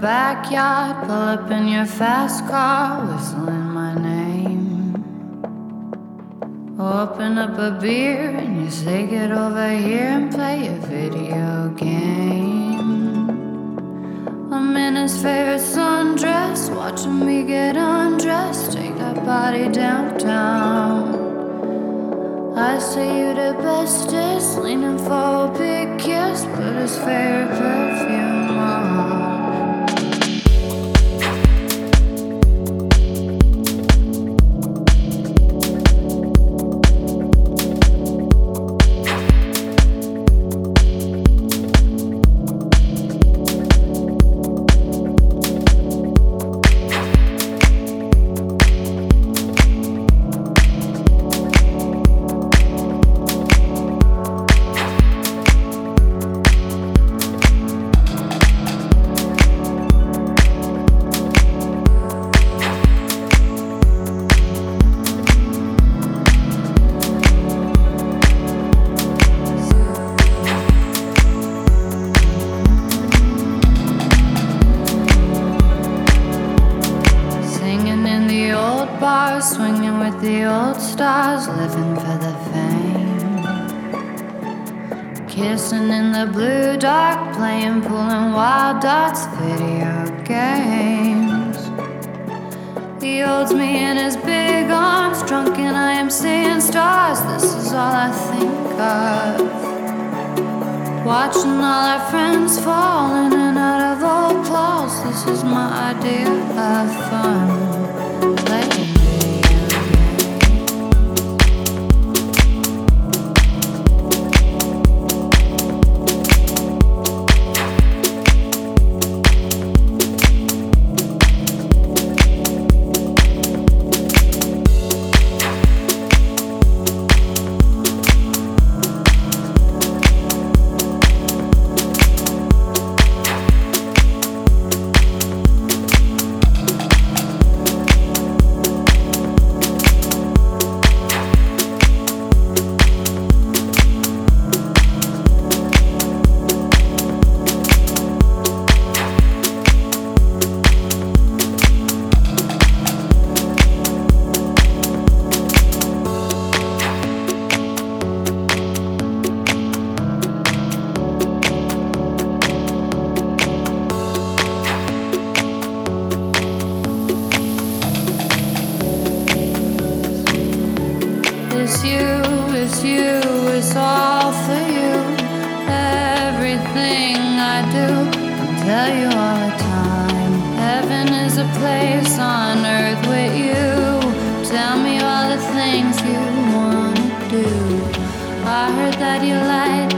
backyard, pull up in your fast car, whistling my name. Open up a beer and you say get over here and play a video game. I'm in his favorite sundress, watching me get undressed, take that body downtown. I say you the bestest, leaning for a big kiss, put his favorite perfume on. Swinging with the old stars, living for the fame. Kissing in the blue dark, playing, pulling wild dots, video games. He holds me in his big arms, drunk and I am seeing stars. This is all I think of. Watching all our friends fall in and out of old clothes. This is my idea of fun. Playing. It's all for you. Everything I do, I'll tell you all the time. Heaven is a place on earth with you. Tell me all the things you wanna do. I heard that you like